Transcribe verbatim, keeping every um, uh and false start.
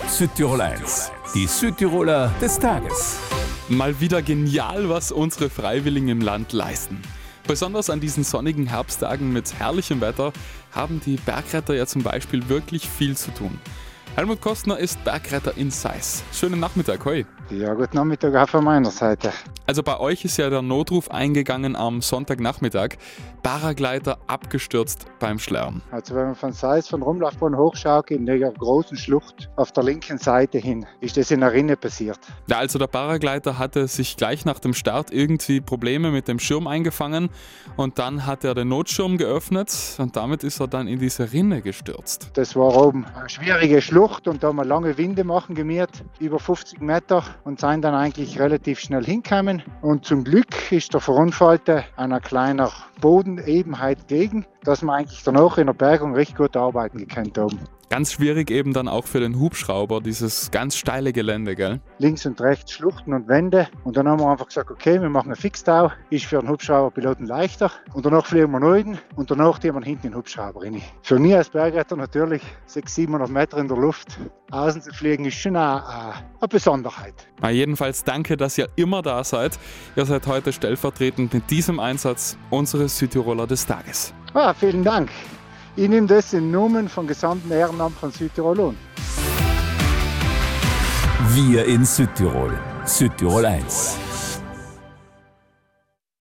Südtirol eins, die Südtiroler des Tages. Mal wieder genial, was unsere Freiwilligen im Land leisten. Besonders an diesen sonnigen Herbsttagen mit herrlichem Wetter haben die Bergretter ja zum Beispiel wirklich viel zu tun. Helmut Kostner ist Bergretter in Seiß. Schönen Nachmittag, hoi. Ja, guten Nachmittag auch von meiner Seite. Also bei euch ist ja der Notruf eingegangen am Sonntagnachmittag. Paragleiter abgestürzt beim Schlern. Also wenn man von Seiß, von Rumlaufbahn hochschaut, in der großen Schlucht auf der linken Seite hin, ist das in der Rinne passiert. Ja, also der Paragleiter hatte sich gleich nach dem Start irgendwie Probleme mit dem Schirm eingefangen und dann hat er den Notschirm geöffnet und damit ist er dann in diese Rinne gestürzt. Das war oben eine schwierige Schlucht und da haben wir lange Winde machen gemüht, über fünfzig Meter, und sind dann eigentlich relativ schnell hingekommen. Und zum Glück ist der Verunfallte einer kleinen Bodenebenheit gegen, dass wir eigentlich danach in der Bergung recht gut arbeiten gekannt haben. Ganz schwierig eben dann auch für den Hubschrauber, dieses ganz steile Gelände, gell? Links und rechts Schluchten und Wände. Und dann haben wir einfach gesagt, okay, wir machen einen Fixtau. Ist für einen Hubschrauberpiloten leichter. Und danach fliegen wir rein und danach gehen wir hinten in den Hubschrauber rein. Für mich als Bergretter natürlich sechshundert, siebenhundert Meter in der Luft. Außen zu fliegen ist schon eine, eine Besonderheit. Na, jedenfalls danke, dass ihr immer da seid. Ihr seid heute stellvertretend mit diesem Einsatz unsere Südtiroler des Tages. Ah, vielen Dank. Ich nehme das in Namen vom gesamten Ehrenamt von Südtirol an. Wir in Südtirol. Südtirol eins.